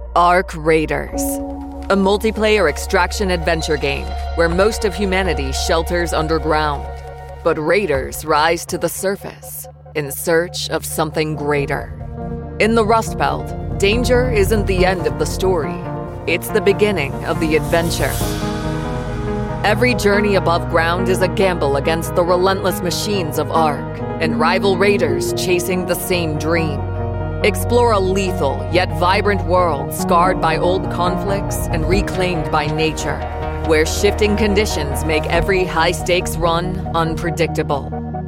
Ark Raiders, a multiplayer extraction adventure game where most of humanity shelters underground. But raiders rise to the surface in search of something greater. In the Rust Belt, danger isn't the end of the story. It's the beginning of the adventure. Every journey above ground is a gamble against the relentless machines of Ark and rival raiders chasing the same dream. Explore a lethal yet vibrant world scarred by old conflicts and reclaimed by nature, where shifting conditions make every high-stakes run unpredictable.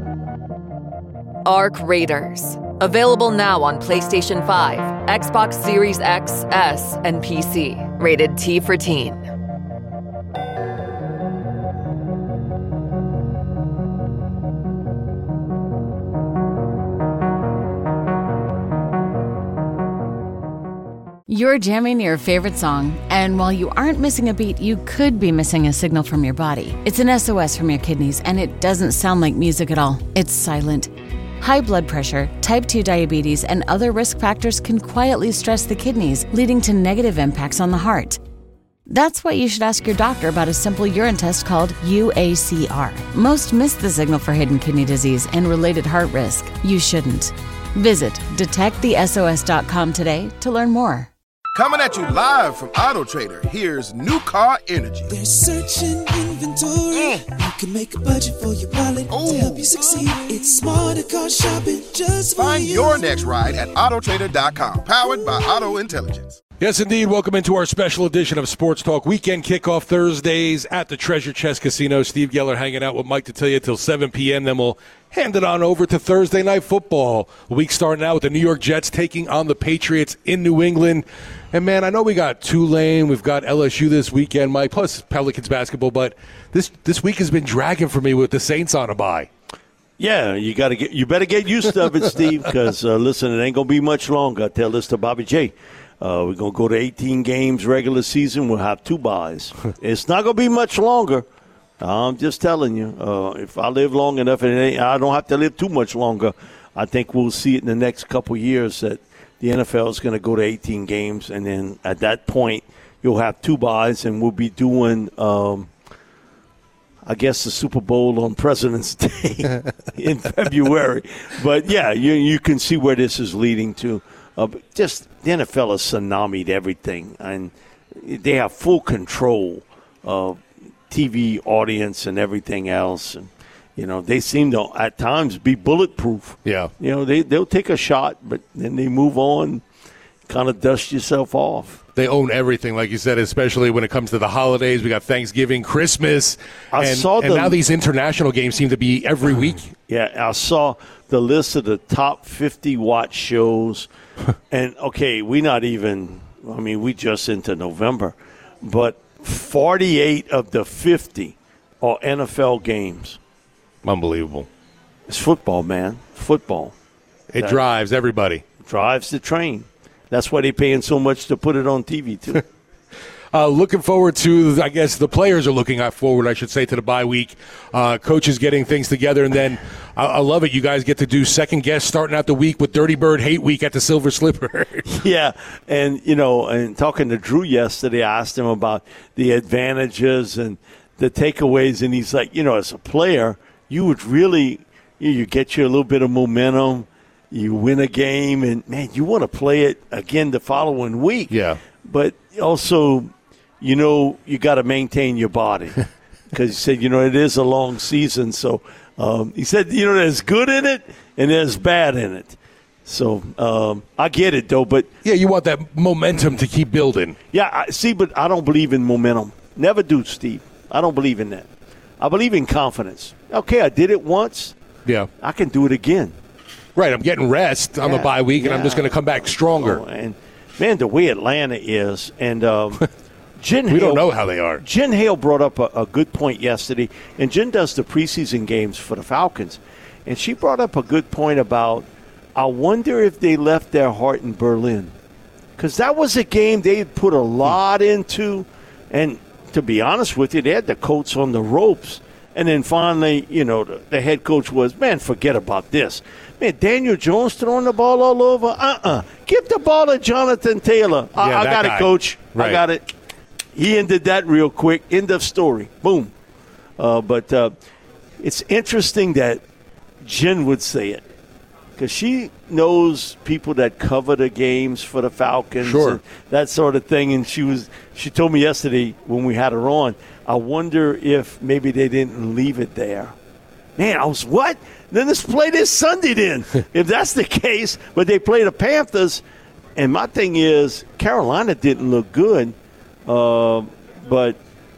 Ark Raiders. Available now on PlayStation 5, Xbox Series X, S, and PC. Rated T for Teen. You're jamming your favorite song, and while you aren't missing a beat, you could be missing a signal from your body. It's an SOS from your kidneys, and it doesn't sound like music at all. It's silent. High blood pressure, type 2 diabetes, and other risk factors can quietly stress the kidneys, leading to negative impacts on the heart. That's why you should ask your doctor about a simple urine test called UACR. Most miss the signal for hidden kidney disease and related heart risk. You shouldn't. Visit detectthesos.com today to learn more. Coming at you live from Auto Trader, here's New Car Energy. They're searching inventory. You can make a budget for your wallet to help you succeed. It's smarter car shopping just for Find you. your next ride at autotrader.com, powered by Auto Intelligence. Yes, indeed. Welcome into our special edition of Sports Talk Weekend Kickoff Thursdays at the Treasure Chest Casino. Steve Geller hanging out with Mike to tell you till 7 p.m. Then we'll hand it on over to Thursday Night Football. The week starting out with the New York Jets taking on the Patriots in New England. And, man, I know we got Tulane, we've got LSU this weekend, Mike, plus Pelicans basketball, but this week has been dragging for me with the Saints on a bye. Yeah, you better get used to it, Steve, because, listen, it ain't going to be much longer. I tell this to Bobby J. We're going to go to 18 games regular season. We'll have 2 byes. It's not going to be much longer. I'm just telling you. If I live long enough, and I don't have to live too much longer, I think we'll see it in the next couple years that the NFL is going to go to 18 games. And then at that point, you'll have 2 byes, and we'll be doing, I guess, the Super Bowl on President's Day in February. But, yeah, you can see where this is leading to. Just the NFL has tsunamied everything, and they have full control of TV audience and everything else. And, you know, they seem to at times be bulletproof. Yeah. You know, they'll take a shot, but then they move on, kind of dust yourself off. They own everything, like you said, especially when it comes to the holidays. We got Thanksgiving, Christmas, and now these international games seem to be every week. Yeah, I saw the list of the top 50 watch shows. And, okay, we just into November. But 48 of the 50 are NFL games. Unbelievable. It's football, man. Football. It drives everybody. Drives the train. That's why they're paying so much to put it on TV, too. Looking forward to, I guess, the players are looking forward, I should say, to the bye week. Coaches getting things together. And then I love it. You guys get to do second guess starting out the week with Dirty Bird Hate Week at the Silver Slipper. Yeah. And, and talking to Drew yesterday, I asked him about the advantages and the takeaways. And he's like, as a player, you would really, you get you a little bit of momentum. You win a game. And, man, you want to play it again the following week. Yeah. But also, you got to maintain your body because he said, it is a long season. So he said, there's good in it and there's bad in it. So I get it, though. But yeah, you want that momentum to keep building. Yeah, but I don't believe in momentum. Never do, Steve. I don't believe in that. I believe in confidence. Okay, I did it once. Yeah. I can do it again. Right, I'm getting rest on the bye week, and I'm just going to come back stronger. And, man, the way Atlanta is, and Jen we don't know how they are. Jen Hale brought up a good point yesterday, and Jen does the preseason games for the Falcons, and she brought up a good point about, I wonder if they left their heart in Berlin, because that was a game they put a lot into, and to be honest with you, they had the Colts on the ropes, And then finally, the head coach was, man, forget about this. Man, Daniel Jones throwing the ball all over? Give the ball to Jonathan Taylor. I got it, coach. Right. I got it. He ended that real quick. End of story. Boom. But it's interesting that Jen would say it, because she knows people that cover the games for the Falcons and that sort of thing. And she told me yesterday when we had her on, I wonder if maybe they didn't leave it there. Man, I was, what? Then let's play this Sunday then, if that's the case. But they play the Panthers. And my thing is, Carolina didn't look good. But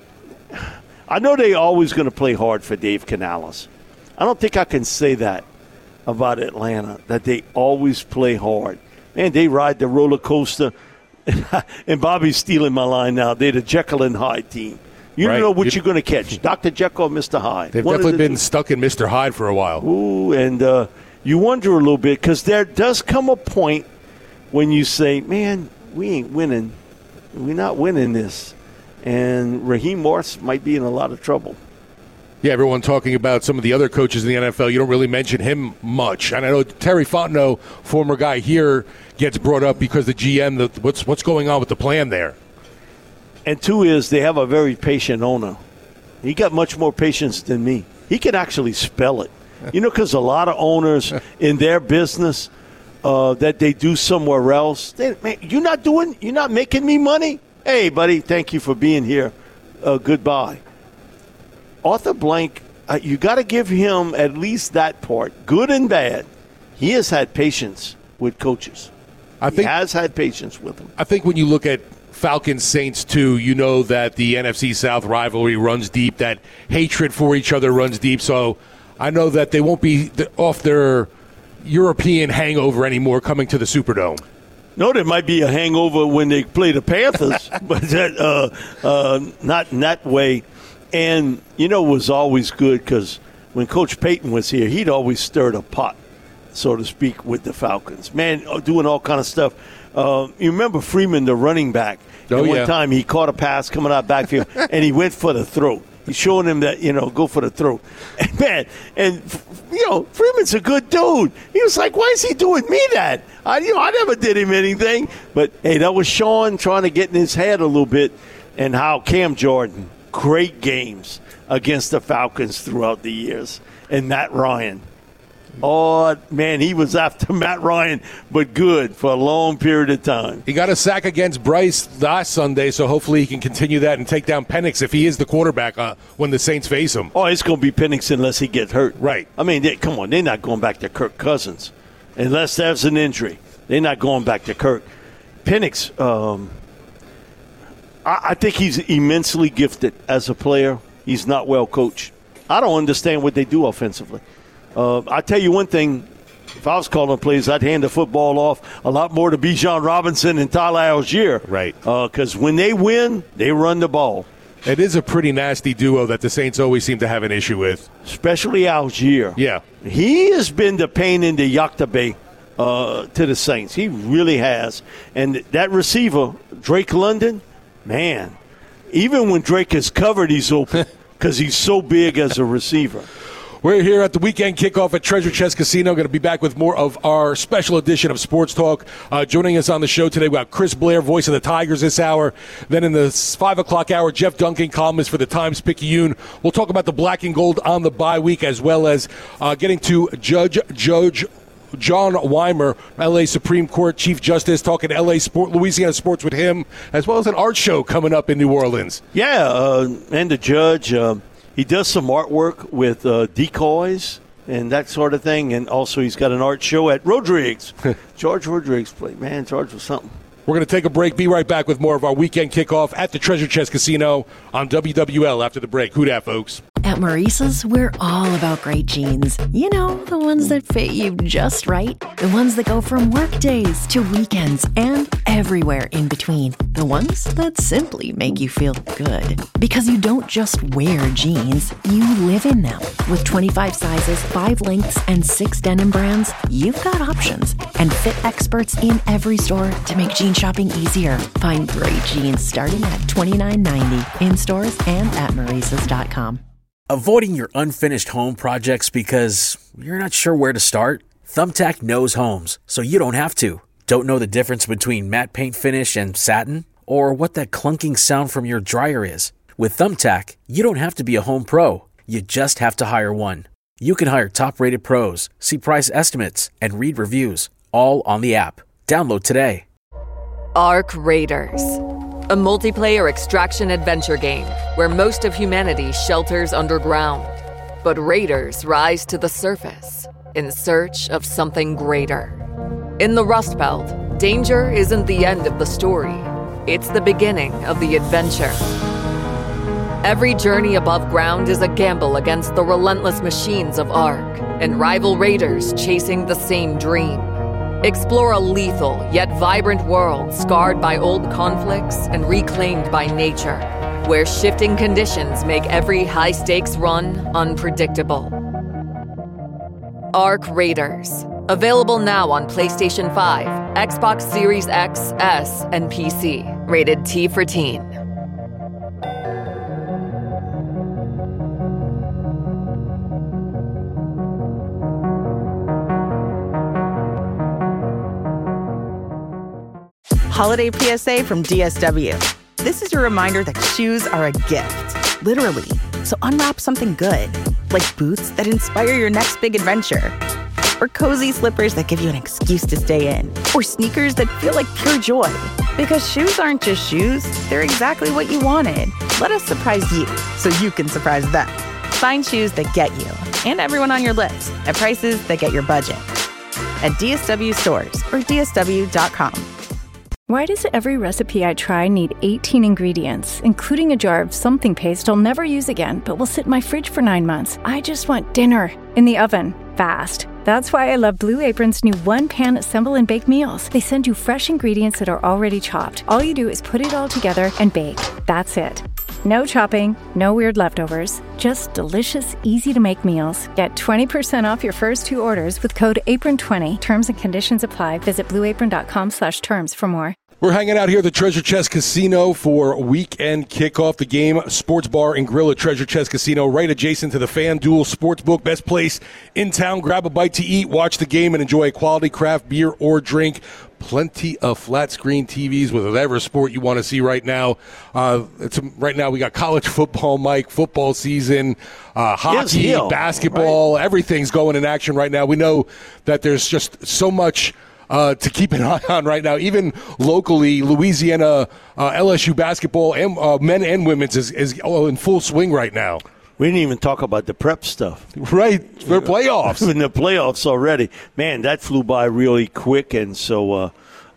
I know they're always going to play hard for Dave Canales. I don't think I can say that about Atlanta, that they always play hard. Man, they ride the roller coaster. And Bobby's stealing my line now. They're the Jekyll and Hyde team. You don't know what you're going to catch, Dr. Jekyll or Mr. Hyde. They've definitely been stuck in Mr. Hyde for a while. Ooh, and you wonder a little bit, because there does come a point when you say, man, we ain't winning. We're not winning this. And Raheem Morris might be in a lot of trouble. Yeah, everyone talking about some of the other coaches in the NFL. You don't really mention him much. And I know Terry Fontenot, former guy here, gets brought up because the GM, what's going on with the plan there? And two is they have a very patient owner. He got much more patience than me. He can actually spell it. Because a lot of owners in their business that they do somewhere else, man, you're not making me money? Hey, buddy, thank you for being here. Goodbye. Arthur Blank, you got to give him at least that part, good and bad. He has had patience with coaches. He has had patience with them. I think when you look at Falcons Saints too, you know that the NFC South rivalry runs deep, that hatred for each other runs deep. So I know that they won't be off their European hangover anymore coming to the Superdome. No, there might be a hangover when they play the Panthers, but not in that way. And, it was always good because when Coach Payton was here, he'd always stirred a pot, so to speak, with the Falcons. Man, doing all kind of stuff. You remember Freeman, the running back. One time he caught a pass coming out backfield, and he went for the throat. He's showing him that, go for the throat. And, man, Freeman's a good dude. He was like, why is he doing me that? I never did him anything. But, hey, that was Sean trying to get in his head a little bit, and how Cam Jordan, great games against the Falcons throughout the years. And Matt Ryan. Oh, man, he was after Matt Ryan, but good for a long period of time. He got a sack against Bryce last Sunday, so hopefully he can continue that and take down Penix if he is the quarterback when the Saints face him. Oh, it's going to be Penix unless he gets hurt. Right. I mean, come on, they're not going back to Kirk Cousins. Unless there's an injury. They're not going back to Kirk. Penix, I think he's immensely gifted as a player. He's not well coached. I don't understand what they do offensively. I'll tell you one thing. If I was calling plays, I'd hand the football off a lot more to Bijan Robinson and Tyler Algier. Right. Because when they win, they run the ball. It is a pretty nasty duo that the Saints always seem to have an issue with. Especially Algier. Yeah. He has been the pain in the Yaktabe to the Saints. He really has. And that receiver, Drake London, man, even when Drake is covered, he's open because he's so big as a receiver. We're here at the weekend kickoff at Treasure Chest Casino. Going to be back with more of our special edition of Sports Talk. Joining us on the show today, we got Chris Blair, voice of the Tigers this hour. Then in the 5 o'clock hour, Jeff Duncan, columnist for the Times-Picayune. We'll talk about the black and gold on the bye week, as well as getting to Judge John Weimer, L.A. Supreme Court Chief Justice, talking L.A. Louisiana sports with him, as well as an art show coming up in New Orleans. Yeah, and the judge, he does some artwork with decoys and that sort of thing, and also he's got an art show at Rodriguez. George Rodriguez played. Man, George was something. We're going to take a break, be right back with more of our weekend kickoff at the Treasure Chest Casino on WWL after the break. Who dat, folks? At Maurice's, we're all about great jeans. You know, the ones that fit you just right. The ones that go from work days to weekends and everywhere in between. The ones that simply make you feel good. Because you don't just wear jeans, you live in them. With 25 sizes, 5 lengths, and 6 denim brands, you've got options. And fit experts in every store to make jean shopping easier. Find great jeans starting at $29.90 in stores and at Maurices.com. Avoiding your unfinished home projects because you're not sure where to start? Thumbtack knows homes, so you don't have to. Don't know the difference between matte paint finish and satin? Or what that clunking sound from your dryer is? With Thumbtack, you don't have to be a home pro. You just have to hire one. You can hire top-rated pros, see price estimates, and read reviews, all on the app. Download today. Arc Raiders, a multiplayer extraction adventure game where most of humanity shelters underground. But raiders rise to the surface in search of something greater. In the Rust Belt, danger isn't the end of the story. It's the beginning of the adventure. Every journey above ground is a gamble against the relentless machines of Ark and rival raiders chasing the same dream. Explore a lethal yet vibrant world scarred by old conflicts and reclaimed by nature, where shifting conditions make every high-stakes run unpredictable. Arc Raiders. Available now on PlayStation 5, Xbox Series X, S, and PC. Rated T for Teen. Holiday PSA from DSW. This is your reminder that shoes are a gift, literally. So unwrap something good, like boots that inspire your next big adventure, or cozy slippers that give you an excuse to stay in, or sneakers that feel like pure joy. Because shoes aren't just shoes, they're exactly what you wanted. Let us surprise you so you can surprise them. Find shoes that get you and everyone on your list at prices that get your budget at DSW stores or DSW.com. Why does every recipe I try need 18 ingredients, including a jar of something paste I'll never use again, but will sit in my fridge for 9 months? I just want dinner in the oven, fast. That's why I love Blue Apron's new one-pan assemble and bake meals. They send you fresh ingredients that are already chopped. All you do is put it all together and bake. That's it. No chopping, no weird leftovers, just delicious, easy-to-make meals. Get 20% off your first 2 orders with code APRON20. Terms and conditions apply. Visit blueapron.com/terms for more. We're hanging out here at the Treasure Chest Casino for weekend kickoff. The game, sports bar and grill at Treasure Chest Casino, right adjacent to the FanDuel Sportsbook. Best place in town. Grab a bite to eat, watch the game, and enjoy a quality craft beer or drink. Plenty of flat screen TVs with whatever sport you want to see right now. Right now we got college football, Mike, football season, hockey, basketball, right. Everything's going in action right now. We know that there's just so much to keep an eye on right now. Even locally, Louisiana LSU basketball, and men and women's is in full swing right now. We didn't even talk about the prep stuff. Right, for playoffs. In the playoffs already. Man, that flew by really quick. And so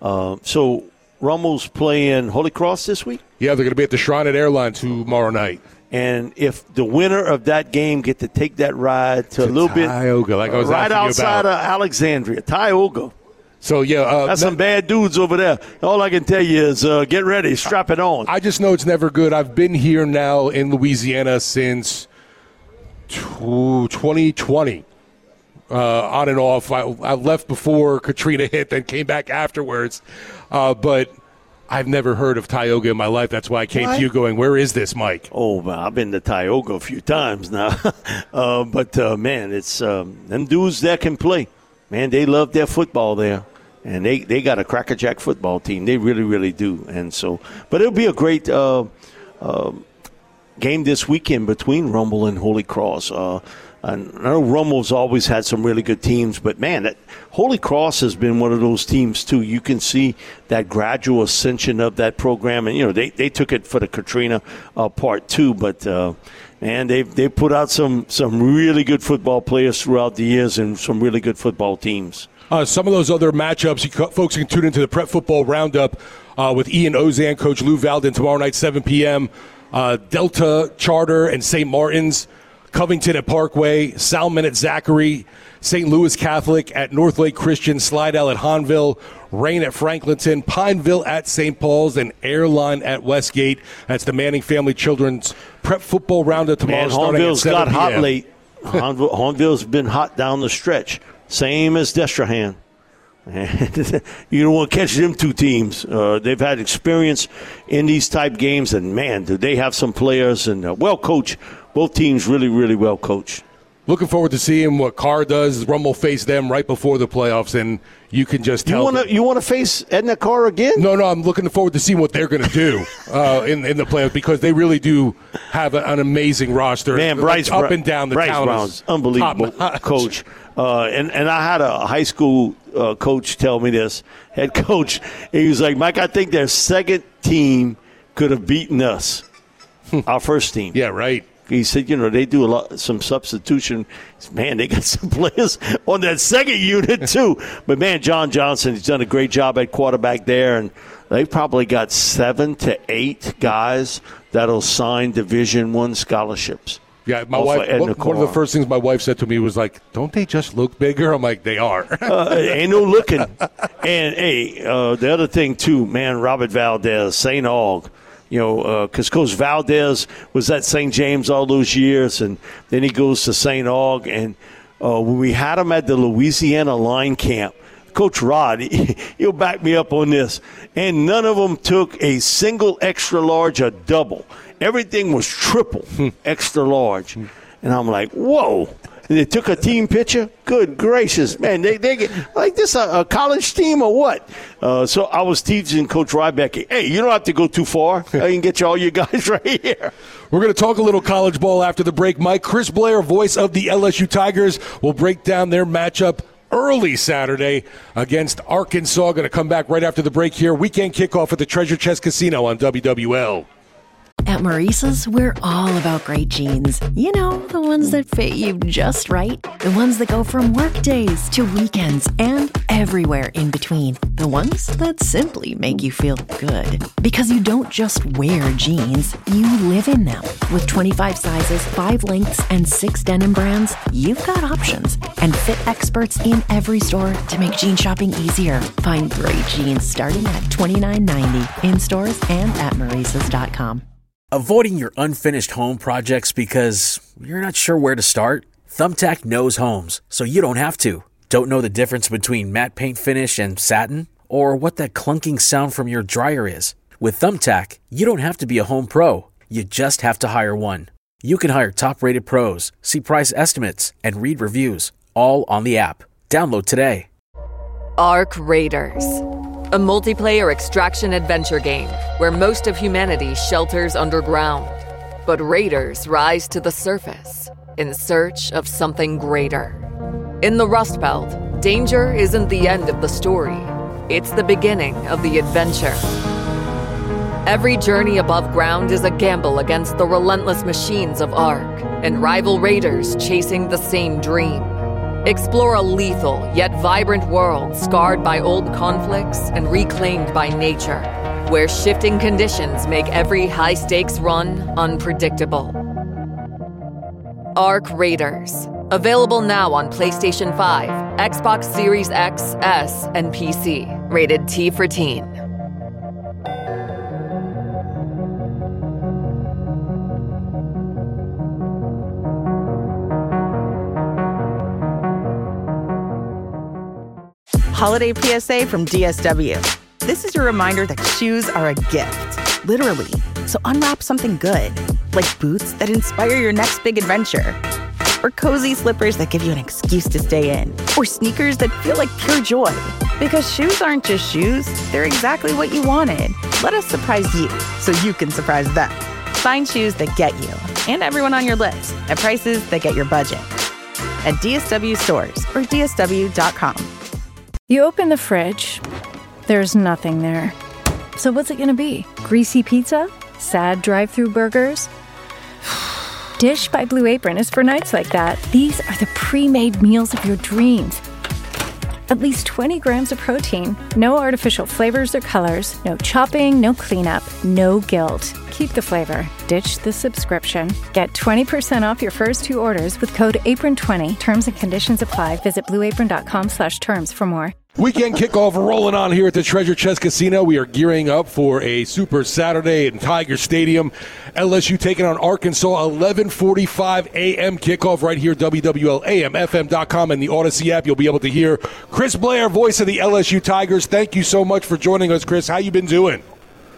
Rummel's playing Holy Cross this week? Yeah, they're going to be at the Shrine at Airline tomorrow night. And if the winner of that game get to take that ride to a little bit Tioga, like I was right outside of Alexandria, Tioga. So, yeah. That's some bad dudes over there. All I can tell you is get ready, strap it on. I just know it's never good. I've been here now in Louisiana since 2020, on and off. I left before Katrina hit, then came back afterwards. But I've never heard of Tioga in my life. That's why I came to you going, where is this, Mike? Oh, well, I've been to Tioga a few times now. Man, it's them dudes that can play. Man, they love their football there, and they got a crackerjack football team. They really, really do. And so, but it'll be a great game this weekend between Rummel and Holy Cross. I know Rummel's always had some really good teams, but, man, that Holy Cross has been one of those teams, too. You can see that gradual ascension of that program. And, they took it for the Katrina part, too, but man, they put out some really good football players throughout the years and some really good football teams. Some of those other matchups, folks can tune into the Prep Football Roundup with Ian Ozan, Coach Lou Valden, tomorrow night, 7 p.m. Delta Charter and St. Martin's, Covington at Parkway, Salmon at Zachary, St. Louis Catholic at Northlake Christian, Slidell at Hahnville, Rain at Franklinton, Pineville at St. Paul's, and Airline at Westgate. That's the Manning Family Children's Prep Football Roundup tomorrow starting at 7 p.m. Hahnville's got hot late. Hahnville's been hot down the stretch. Same as Destrehan. You don't want to catch them two teams. They've had experience in these type games, and, man, do they have some players and well-coached both teams really, really well coached. Looking forward to seeing what Carr does. Rum will face them right before the playoffs, and you can just tell. You want to face Edna Carr again? No, I'm looking forward to seeing what they're going to do in the playoffs, because they really do have an amazing roster. Man, Bryce up and down the Bryce talent Brown's unbelievable coach. And I had a high school coach tell me this, head coach. He was like, Mike, I think their second team could have beaten us, our first team. Yeah, right. He said, they do some substitution. Man, they got some players on that second unit, too. But, man, John Johnson, he's done a great job at quarterback there. And they've probably got 7 to 8 guys that'll sign Division I scholarships. Yeah, my wife, one of the first things my wife said to me was like, don't they just look bigger? I'm like, they are. Ain't no looking. And, hey, the other thing, too, man, Robert Valdez, St. Aug. Because Coach Valdez was at St. James all those years, and then he goes to St. Aug. And when we had him at the Louisiana line camp, Coach Rod, he'll back me up on this, and none of them took a single extra large or double. Everything was triple extra large. And I'm like, whoa. And they took a team picture? Good gracious, man. They get like this a college team or what? So I was teaching Coach Rybeck, hey, you don't have to go too far. I can get you all you guys right here. We're going to talk a little college ball after the break. Mike, Chris Blair, voice of the LSU Tigers, will break down their matchup early Saturday against Arkansas. Going to come back right after the break here. Weekend kickoff at the Treasure Chest Casino on WWL. At Maurice's, we're all about great jeans. You know, the ones that fit you just right. The ones that go from work days to weekends and everywhere in between. The ones that simply make you feel good. Because you don't just wear jeans, you live in them. With 25 sizes, 5 lengths, and 6 denim brands, you've got options. And fit experts in every store to make jean shopping easier. Find great jeans starting at $29.90 in stores and at Maurice's.com. Avoiding your unfinished home projects because you're not sure where to start? Thumbtack knows homes, so you don't have to. Don't know the difference between matte paint finish and satin? Or what that clunking sound from your dryer is? With Thumbtack, you don't have to be a home pro. You just have to hire one. You can hire top-rated pros, see price estimates, and read reviews, all on the app. Download today. Arc Raiders, a multiplayer extraction adventure game where most of humanity shelters underground. But raiders rise to the surface in search of something greater. In the Rust Belt, danger isn't the end of the story. It's the beginning of the adventure. Every journey above ground is a gamble against the relentless machines of Arc and rival raiders chasing the same dream. Explore a lethal yet vibrant world scarred by old conflicts and reclaimed by nature, where shifting conditions make every high-stakes run unpredictable. Arc Raiders. Available now on PlayStation 5, Xbox Series X, S, and PC. Rated T for Teen. Holiday PSA from DSW. This is your reminder that shoes are a gift, literally. So unwrap something good, like boots that inspire your next big adventure, or cozy slippers that give you an excuse to stay in, or sneakers that feel like pure joy. Because shoes aren't just shoes, they're exactly what you wanted. Let us surprise you so you can surprise them. Find shoes that get you and everyone on your list at prices that get your budget at DSW stores or DSW.com. You open the fridge, there's nothing there. So what's it gonna be? Greasy pizza? Sad drive-through burgers? Dish by Blue Apron is for nights like that. These are the pre-made meals of your dreams. At least 20 grams of protein, no artificial flavors or colors, no chopping, no cleanup, no guilt. Keep the flavor. Ditch the subscription. Get 20% off your first 2 orders with code APRON20. Terms and conditions apply. Visit blueapron.com/terms for more. Weekend kickoff rolling on here at the Treasure Chest Casino. We are gearing up for a Super Saturday in Tiger Stadium. LSU taking on Arkansas, 11:45 a.m. kickoff right here, WWL, AM/FM.com, and the Odyssey app. You'll be able to hear Chris Blair, voice of the LSU Tigers. Thank you so much for joining us, Chris. How you been doing?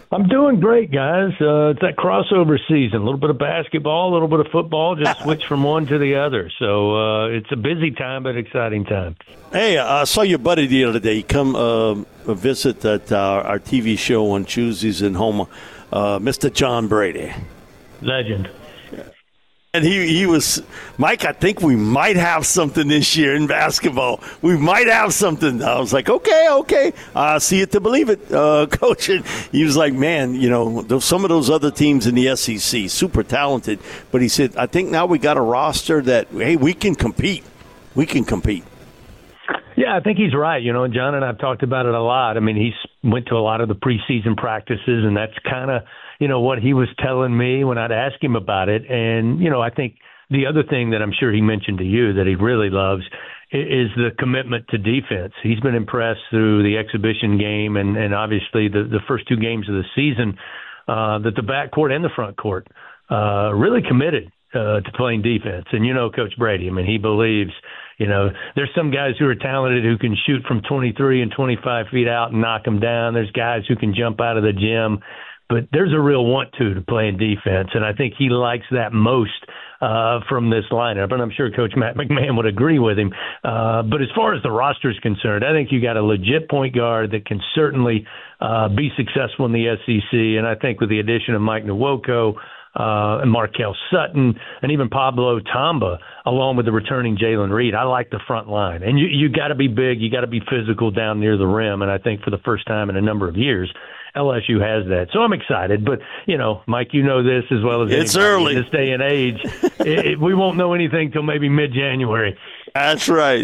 I'm doing great, guys. It's that crossover season. A little bit of basketball, a little bit of football, just switch from one to the other. So it's a busy time, but exciting time. Hey, I saw your buddy the other day. He come visit at our TV show on Tuesdays in Houma, Mr. John Brady. Legend. And he was, Mike, I think we might have something this year in basketball. We might have something. I was like, okay. See it to believe it, Coach. And he was like, man, some of those other teams in the SEC, super talented. But he said, I think now we got a roster that, hey, we can compete. We can compete. Yeah, I think he's right. John and I have talked about it a lot. I mean, he's went to a lot of the preseason practices, and that's kind of, what he was telling me when I'd ask him about it. And, I think the other thing that I'm sure he mentioned to you that he really loves is the commitment to defense. He's been impressed through the exhibition game and obviously the first two games of the season that the backcourt and the front court really committed to playing defense. And, Coach Brady, I mean, he believes – there's some guys who are talented who can shoot from 23 and 25 feet out and knock them down. There's guys who can jump out of the gym. But there's a real want to play in defense, and I think he likes that most from this lineup. And I'm sure Coach Matt McMahon would agree with him. But as far as the roster is concerned, I think you got a legit point guard that can certainly be successful in the SEC. And I think with the addition of Mike Nwoko, and Markel Sutton, and even Pablo Tamba, along with the returning Jalen Reed, I like the front line. And you got to be big, you got to be physical down near the rim. And I think for the first time in a number of years, LSU has that. So I'm excited. But, Mike, this as well as it's early in this day and age. We won't know anything till maybe mid-January. That's right.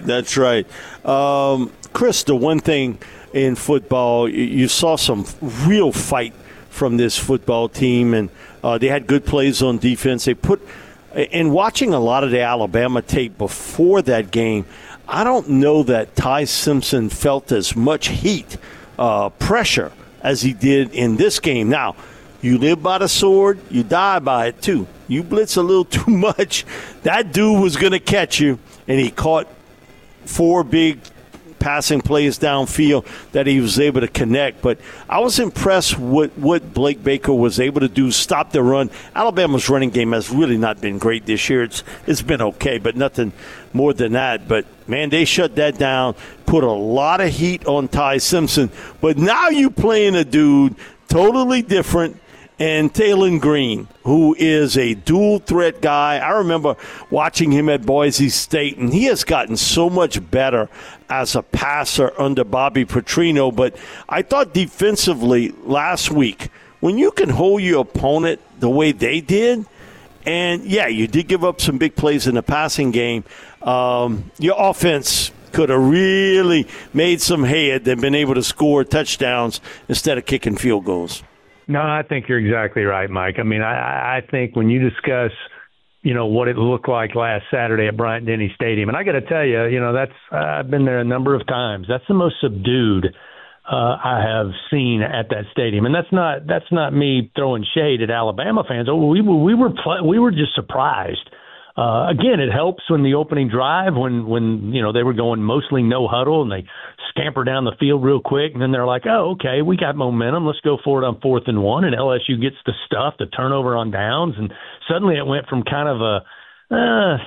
Chris, the one thing in football, you saw some real fight from this football team, and they had good plays on defense. They in watching a lot of the Alabama tape before that game, I don't know that Ty Simpson felt as much heat, pressure, as he did in this game. Now, you live by the sword, you die by it too. You blitz a little too much, that dude was going to catch you, and he caught 4 big passing plays downfield that he was able to connect. But I was impressed with what Blake Baker was able to do, stop the run. Alabama's running game has really not been great this year. It's been okay, but nothing more than that. But, man, they shut that down, put a lot of heat on Ty Simpson. But now you playing a dude totally different, and Taylon Green, who is a dual-threat guy. I remember watching him at Boise State, and he has gotten so much better as a passer under Bobby Petrino. But I thought defensively last week, when you can hold your opponent the way they did, and, yeah, you did give up some big plays in the passing game, your offense could have really made some head and been able to score touchdowns instead of kicking field goals. No, I think you're exactly right, Mike. I mean, I think when you discuss, what it looked like last Saturday at Bryant-Denny Stadium, and I got to tell you, I've been there a number of times. That's the most subdued I have seen at that stadium, and that's not me throwing shade at Alabama fans. We were just surprised. Again, it helps when the opening drive, when they were going mostly no huddle and they scamper down the field real quick, and then they're like, oh, okay, we got momentum. Let's go for it on 4th and 1, and LSU gets the stuff, the turnover on downs, and suddenly it went from kind of a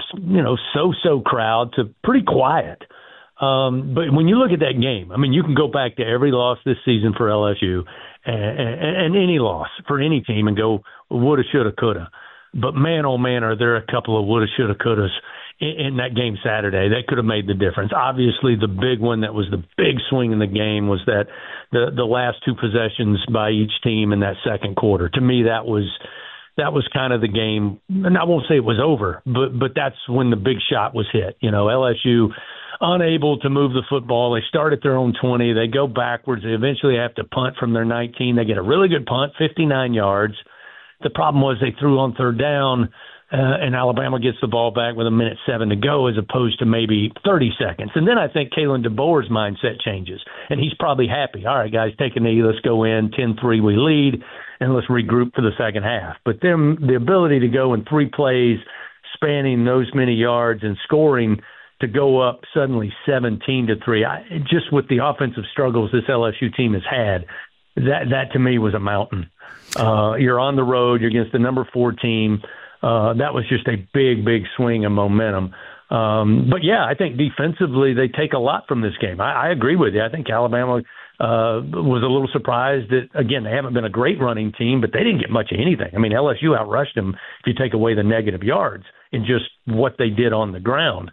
so-so crowd to pretty quiet. But when you look at that game, I mean, you can go back to every loss this season for LSU and any loss for any team and go woulda, shoulda, coulda. But, man, oh, man, are there a couple of woulda, shoulda, couldas in that game Saturday that could have made the difference. Obviously, the big one that was the big swing in the game was that the last 2 possessions by each team in that second quarter. To me, that was kind of the game. And I won't say it was over, but that's when the big shot was hit. LSU unable to move the football. They start at their own 20. They go backwards. They eventually have to punt from their 19. They get a really good punt, 59 yards. The problem was they threw on 3rd down, and Alabama gets the ball back with 1:07 to go as opposed to maybe 30 seconds. And then I think Kalen DeBoer's mindset changes, and he's probably happy. All right, guys, take a knee. Let's go in. 10-3 we lead, and let's regroup for the second half. But then the ability to go in 3 plays, spanning those many yards and scoring to go up suddenly 17-3, just with the offensive struggles this LSU team has had, that to me was a mountain. You're on the road. You're against the number 4 team. That was just a big swing of momentum. But, yeah, I think defensively they take a lot from this game. I agree with you. I think Alabama was a little surprised that, again, they haven't been a great running team, but they didn't get much of anything. I mean, LSU outrushed them if you take away the negative yards in just what they did on the ground.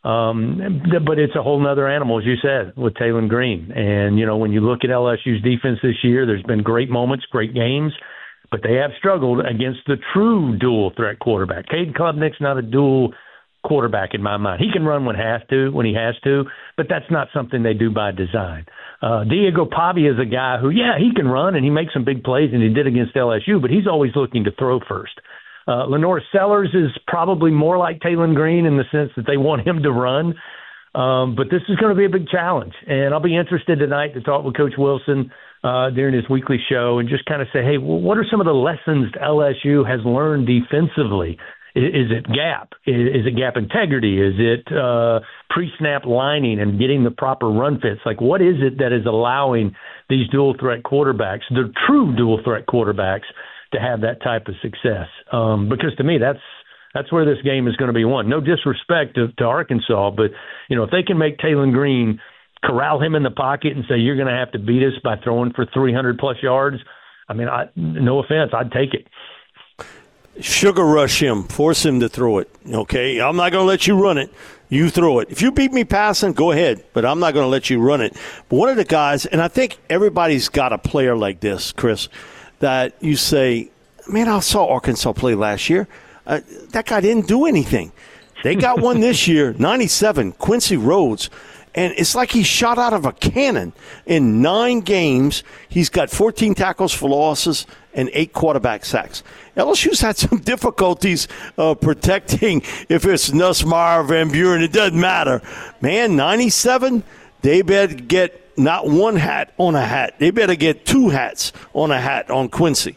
But it's a whole nother animal, as you said, with Taylen Green. And, when you look at LSU's defense this year, there's been great moments, great games, but they have struggled against the true dual-threat quarterback. Cade Klubnik's not a dual quarterback in my mind. He can run when he has to, but that's not something they do by design. Diego Pavia is a guy who, he can run and he makes some big plays, and he did against LSU, but he's always looking to throw first. Lenore Sellers is probably more like Taylen Green in the sense that they want him to run, but this is going to be a big challenge, and I'll be interested tonight to talk with Coach Wilson during his weekly show and just kind of say, hey, what are some of the lessons LSU has learned defensively? Is it gap? Is it gap integrity? Is it pre-snap lining and getting the proper run fits? Like, what is it that is allowing these dual-threat quarterbacks, the true dual-threat quarterbacks, to have that type of success? Because to me, that's where this game is going to be won. No disrespect to Arkansas, but, if they can make Taylen Green corral him in the pocket and say, you're going to have to beat us by throwing for 300-plus yards, I mean, no offense, I'd take it. Sugar rush him, force him to throw it, okay? I'm not going to let you run it. You throw it. If you beat me passing, go ahead, but I'm not going to let you run it. But one of the guys, and I think everybody's got a player like this, Chris, that you say, man, I saw Arkansas play last year. That guy didn't do anything. They got one this year, 97, Quincy Rhodes. And it's like he shot out of a cannon. In 9 games, he's got 14 tackles for losses and 8 quarterback sacks. LSU's had some difficulties protecting if it's Nussmeier, Van Buren. It doesn't matter. Man, 97, they better get not one hat on a hat. They better get 2 hats on a hat on Quincy.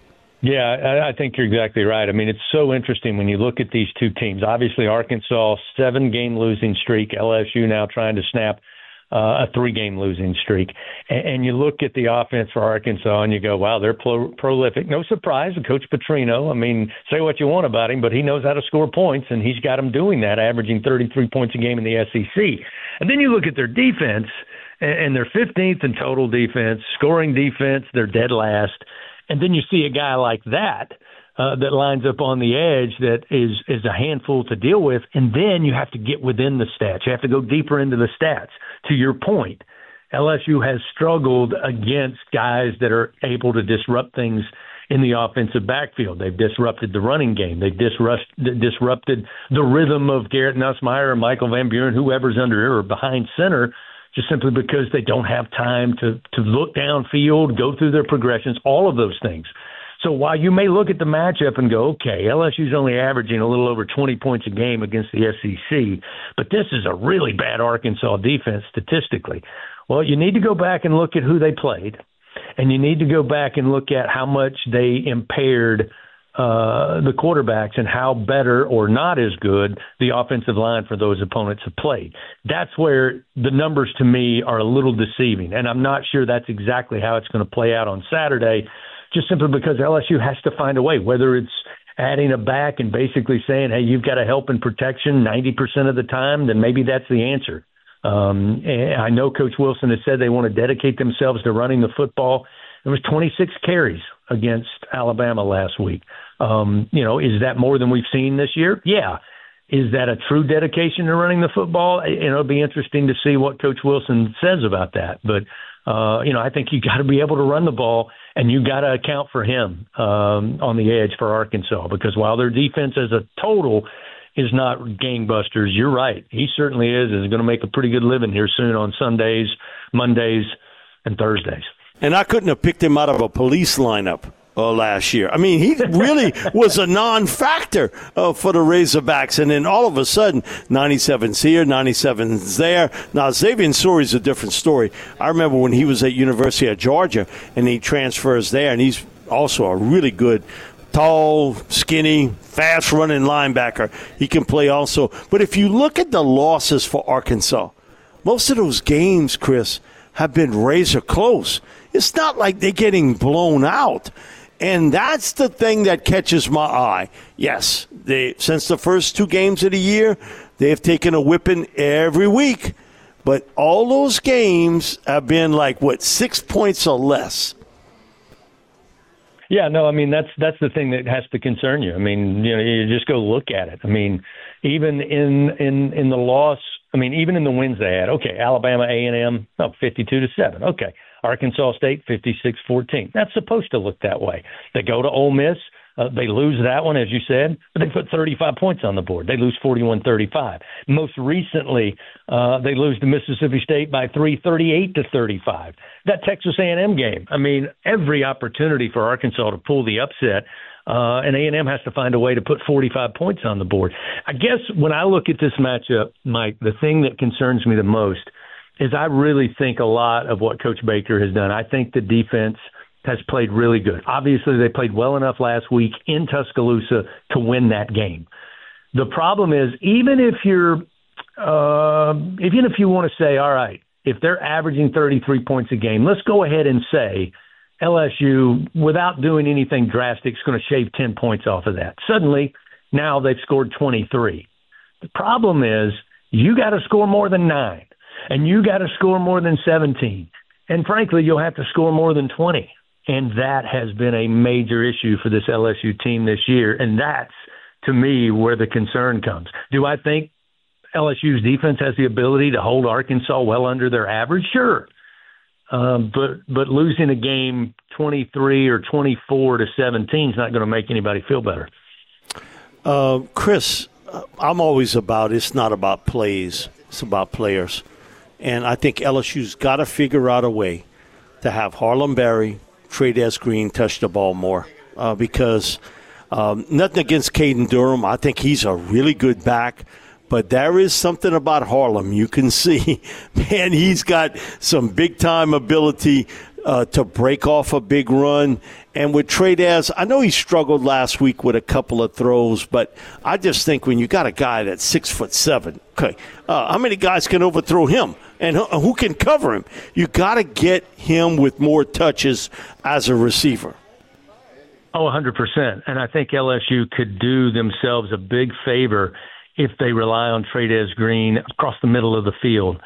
Yeah, I think you're exactly right. I mean, it's so interesting when you look at these two teams. Obviously, Arkansas, 7-game losing streak. LSU now trying to snap a 3-game losing streak. And you look at the offense for Arkansas and you go, wow, they're prolific. No surprise, Coach Petrino. I mean, say what you want about him, but he knows how to score points, and he's got them doing that, averaging 33 points a game in the SEC. And then you look at their defense, and they're 15th in total defense, scoring defense, they're dead last. And then you see a guy like that that lines up on the edge that is a handful to deal with, and then you have to get within the stats. You have to go deeper into the stats. To your point, LSU has struggled against guys that are able to disrupt things in the offensive backfield. They've disrupted the running game. They've disrupted the rhythm of Garrett Nussmeier or Michael Van Buren, whoever's under or behind center, just simply because they don't have time to look downfield, go through their progressions, all of those things. So while you may look at the matchup and go, okay, LSU's only averaging a little over 20 points a game against the SEC, but this is a really bad Arkansas defense statistically. Well, you need to go back and look at who they played, and you need to go back and look at how much they impaired the quarterbacks and how better or not as good the offensive line for those opponents have played. That's where the numbers to me are a little deceiving, and I'm not sure that's exactly how it's going to play out on Saturday, just simply because LSU has to find a way, whether it's adding a back and basically saying, hey, you've got to help in protection 90% of the time, then maybe that's the answer. And I know Coach Wilson has said they want to dedicate themselves to running the football. There was 26 carries against Alabama last week. Is that more than we've seen this year? Yeah. Is that a true dedication to running the football? It'll be interesting to see what Coach Wilson says about that. But, I think you got to be able to run the ball, and you got to account for him on the edge for Arkansas, because while their defense as a total is not gangbusters, you're right. He certainly is going to make a pretty good living here soon on Sundays, Mondays, and Thursdays. And I couldn't have picked him out of a police lineup last year. I mean, he really was a non-factor for the Razorbacks. And then all of a sudden, 97's here, 97's there. Now, Xavier Sori's a different story. I remember when he was at University of Georgia, and he transfers there, and he's also a really good, tall, skinny, fast-running linebacker. He can play also. But if you look at the losses for Arkansas, most of those games, Chris, have been razor close. It's not like they're getting blown out. And that's the thing that catches my eye. Yes, since the first 2 games of the year, they've taken a whipping every week. But all those games have been 6 points or less. Yeah, no, I mean, that's the thing that has to concern you. I mean, you just go look at it. I mean, even in the loss, I mean, even in the wins they had, okay, Alabama, A&M, 52-7. Okay, Arkansas State, 56-14. That's supposed to look that way. They go to Ole Miss. They lose that one, as you said, but they put 35 points on the board. They lose 41-35. Most recently, they lose to Mississippi State by 3, 38-35. That Texas A&M game, I mean, every opportunity for Arkansas to pull the upset, and A&M has to find a way to put 45 points on the board. I guess when I look at this matchup, Mike, the thing that concerns me the most is I really think a lot of what Coach Baker has done. I think the defense has played really good. Obviously, they played well enough last week in Tuscaloosa to win that game. The problem is, even if you want to say, all right, if they're averaging 33 points a game, let's go ahead and say LSU, without doing anything drastic, is going to shave 10 points off of that. Suddenly, now they've scored 23. The problem is, you got to score more than 9, and you got to score more than 17. And frankly, you'll have to score more than 20. And that has been a major issue for this LSU team this year. And that's, to me, where the concern comes. Do I think LSU's defense has the ability to hold Arkansas well under their average? Sure. But losing a game 23 or 24-17 is not going to make anybody feel better. Chris, I'm always about it's not about plays. It's about players. And I think LSU's got to figure out a way to have Harlem Berry, Trey'Dez Green touch the ball more because nothing against Caden Durham. I think he's a really good back. But there is something about Harlem you can see. Man, he's got some big-time ability to break off a big run. And with Trey'Dez, I know he struggled last week with a couple of throws, but I just think when you got a guy that's 6'7", okay, how many guys can overthrow him? And who can cover him? You got to get him with more touches as a receiver. Oh, 100%. And I think LSU could do themselves a big favor if they rely on Trey'Dez Green across the middle of the field.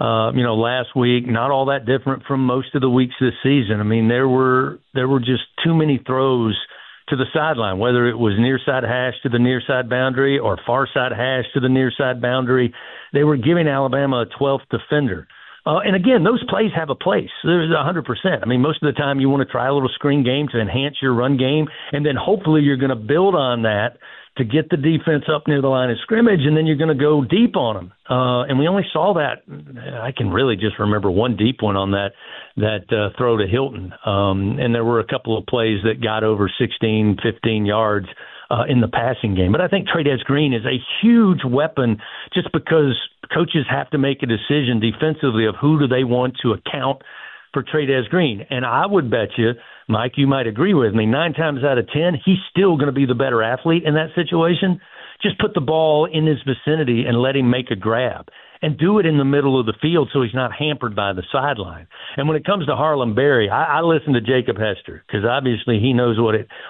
Last week, not all that different from most of the weeks this season. I mean, there were just too many throws to the sideline, whether it was near side hash to the near side boundary or far side hash to the near side boundary. They were giving Alabama a 12th defender. And again, those plays have a place. There's 100%. I mean, most of the time you want to try a little screen game to enhance your run game, and then hopefully you're going to build on that to get the defense up near the line of scrimmage, and then you're going to go deep on them. And we only saw that. I can really just remember one deep one on that throw to Hilton. And there were a couple of plays that got over 16, 15 yards in the passing game. But I think Trey'Dez Green is a huge weapon just because coaches have to make a decision defensively of who do they want to account for Trey'Dez Green. And I would bet you, Mike, you might agree with me, 9 times out of 10, he's still going to be the better athlete in that situation. Just put the ball in his vicinity and let him make a grab. And do it in the middle of the field so he's not hampered by the sideline. And when it comes to Harlem Berry, I listen to Jacob Hester because obviously he knows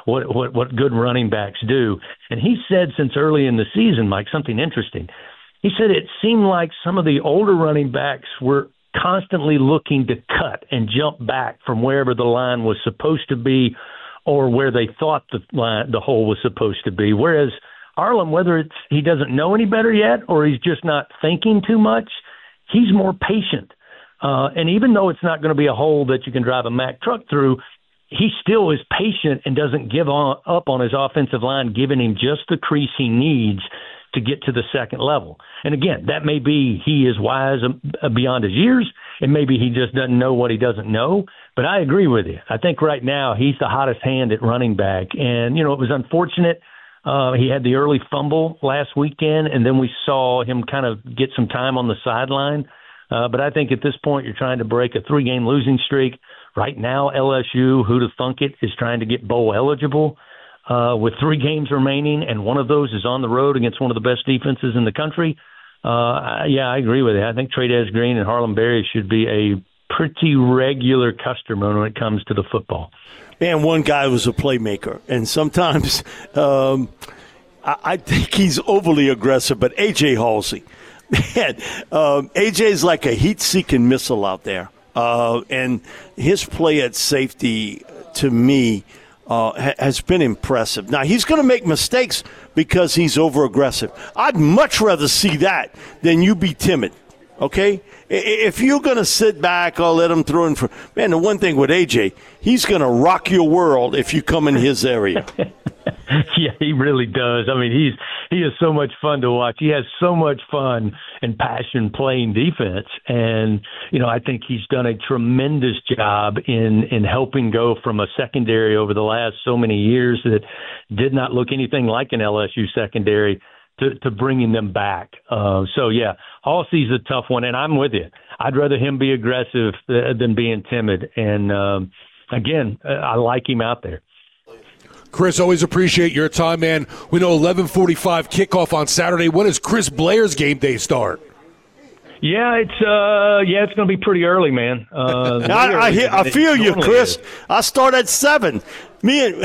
what good running backs do. And he said since early in the season, Mike, something interesting. He said it seemed like some of the older running backs were constantly looking to cut and jump back from wherever the line was supposed to be or where they thought the hole was supposed to be. Whereas Harlem, whether it's he doesn't know any better yet or he's just not thinking too much, he's more patient. And even though it's not going to be a hole that you can drive a Mack truck through, he still is patient and doesn't give up on his offensive line, giving him just the crease he needs to get to the second level. And again, that may be he is wise beyond his years, and maybe he just doesn't know what he doesn't know. But I agree with you. I think right now he's the hottest hand at running back. And, it was unfortunate. He had the early fumble last weekend, and then we saw him kind of get some time on the sideline. But I think at this point you're trying to break a 3-game losing streak. Right now, LSU, who'd have thunk it, is trying to get bowl eligible. With 3 games remaining, and one of those is on the road against one of the best defenses in the country. I agree with you. I think Trey'Dez Green and Harlem Berry should be pretty regular customer when it comes to the football. And one guy was a playmaker, and sometimes I think he's overly aggressive. But A.J. Halsey, man, A.J.'s like a heat-seeking missile out there, and his play at safety to me has been impressive. Now he's going to make mistakes because he's over-aggressive. I'd much rather see that than you be timid. Okay? If you're going to sit back, I'll let him throw in for. Man, the one thing with A.J., he's going to rock your world if you come in his area. Yeah, he really does. I mean, he is so much fun to watch. He has so much fun and passion playing defense. And, I think he's done a tremendous job in helping go from a secondary over the last so many years that did not look anything like an LSU secondary to bringing them back. Yeah, Halsey's a tough one, and I'm with you. I'd rather him be aggressive than being timid. And, again, I like him out there. Chris, always appreciate your time, man. We know 11:45 kickoff on Saturday. When does Chris Blair's game day start? Yeah, it's going to be pretty early, man. I feel you, Chris. I start at 7. Me and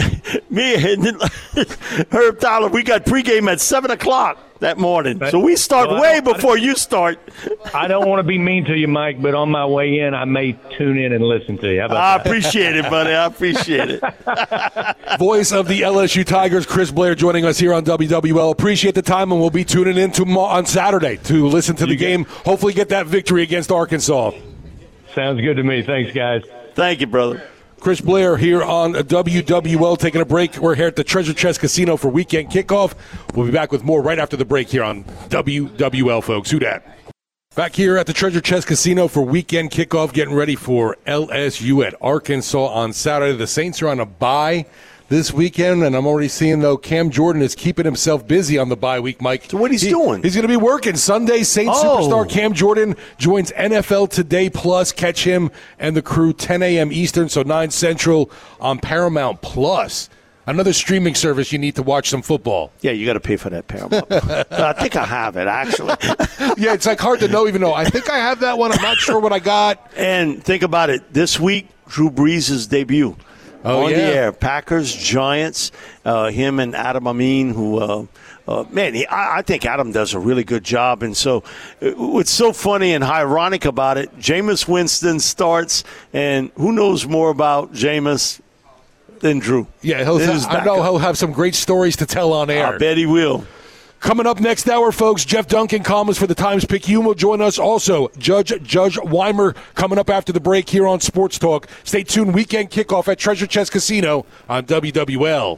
Herb Tyler, we got pregame at 7:00 that morning. So we start way before you start. I don't want to be mean to you, Mike, but on my way in, I may tune in and listen to you. How about I appreciate it, buddy. I appreciate it. Voice of the LSU Tigers, Chris Blair, joining us here on WWL. Appreciate the time, and we'll be tuning in on Saturday to listen to the game. Hopefully get that victory against Arkansas. Sounds good to me. Thanks, guys. Thank you, brother. Chris Blair here on WWL, taking a break. We're here at the Treasure Chest Casino for weekend kickoff. We'll be back with more right after the break here on WWL, folks. Who dat? Back here at the Treasure Chest Casino for weekend kickoff, getting ready for LSU at Arkansas on Saturday. The Saints are on a bye this weekend, and I'm already seeing, though, Cam Jordan is keeping himself busy on the bye week, Mike. So what he's doing? He's going to be working. Sunday, Saints superstar Cam Jordan joins NFL Today Plus. Catch him and the crew 10 a.m. Eastern, so 9 Central on Paramount Plus. Another streaming service you need to watch some football. Yeah, you got to pay for that Paramount. I think I have it, actually. Yeah, it's like hard to know, even though I think I have that one. I'm not sure what I got. And think about it. This week, Drew Brees' debut. On the air. Packers, Giants, him and Adam Amin, who, I think Adam does a really good job. And so what's so funny and ironic about it, Jameis Winston starts, and who knows more about Jameis than Drew? Yeah, I know he'll have some great stories to tell on air. I bet he will. Coming up next hour, folks, Jeff Duncan, columnist for the Times-Picayune, will join us. Also, Judge Weimer coming up after the break here on Sports Talk. Stay tuned. Weekend kickoff at Treasure Chest Casino on WWL.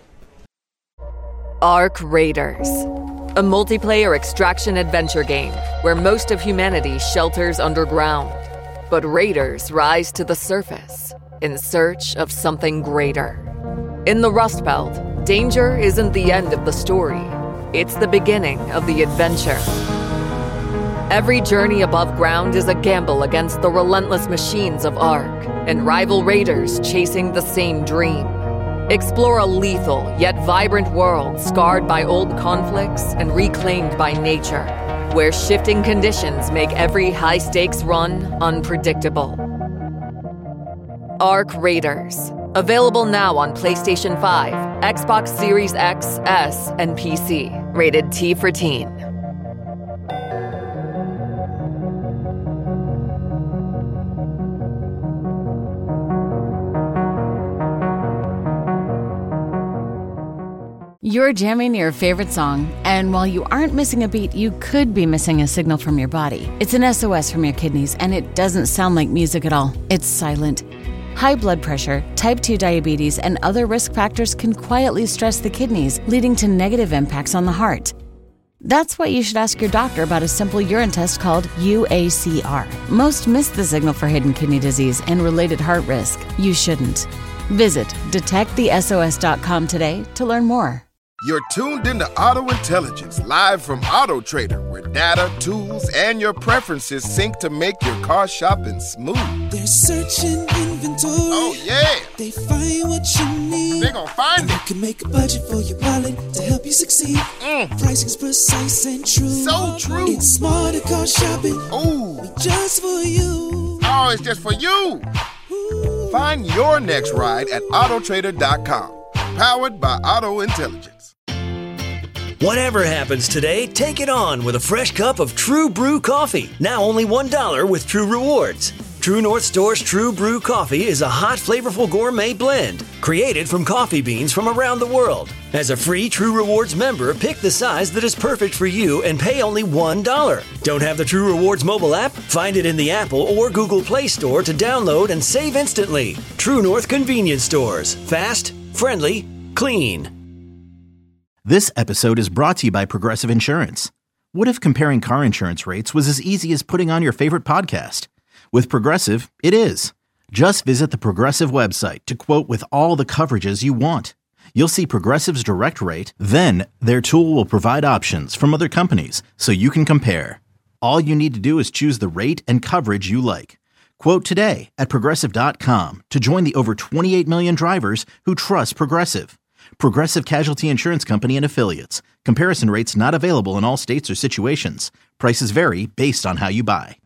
Ark Raiders, a multiplayer extraction adventure game where most of humanity shelters underground. But raiders rise to the surface in search of something greater. In the Rust Belt, danger isn't the end of the story. It's the beginning of the adventure. Every journey above ground is a gamble against the relentless machines of Ark and rival raiders chasing the same dream. Explore a lethal yet vibrant world scarred by old conflicts and reclaimed by nature, where shifting conditions make every high-stakes run unpredictable. Ark Raiders. Available now on PlayStation 5, Xbox Series X, S, and PC. Rated T for Teen. You're jamming your favorite song, and while you aren't missing a beat, you could be missing a signal from your body. It's an SOS from your kidneys, and it doesn't sound like music at all. It's silent. High blood pressure, type 2 diabetes, and other risk factors can quietly stress the kidneys, leading to negative impacts on the heart. That's why you should ask your doctor about a simple urine test called UACR. Most miss the signal for hidden kidney disease and related heart risk. You shouldn't. Visit detectthesos.com today to learn more. You're tuned into Auto Intelligence, live from Auto Trader, where data, tools, and your preferences sync to make your car shopping smooth. They're searching inventory. Oh, yeah. They find what you need. They're gonna find it. You can make a budget for your wallet to help you succeed. Pricing's precise and true. So true. It's smarter car shopping. Ooh. Just for you. Oh, it's just for you. Find your next ride at Autotrader.com. Powered by Auto Intelligence. Whatever happens today, take it on with a fresh cup of True Brew coffee. Now only $1 with True Rewards. True North Store's True Brew coffee is a hot, flavorful gourmet blend created from coffee beans from around the world. As a free True Rewards member, pick the size that is perfect for you and pay only $1. Don't have the True Rewards mobile app? Find it in the Apple or Google Play Store to download and save instantly. True North Convenience Stores. Fast, friendly, clean. This episode is brought to you by Progressive Insurance. What if comparing car insurance rates was as easy as putting on your favorite podcast? With Progressive, it is. Just visit the Progressive website to quote with all the coverages you want. You'll see Progressive's direct rate, then their tool will provide options from other companies so you can compare. All you need to do is choose the rate and coverage you like. Quote today at Progressive.com to join the over 28 million drivers who trust Progressive. Progressive Casualty Insurance Company and Affiliates. Comparison rates not available in all states or situations. Prices vary based on how you buy.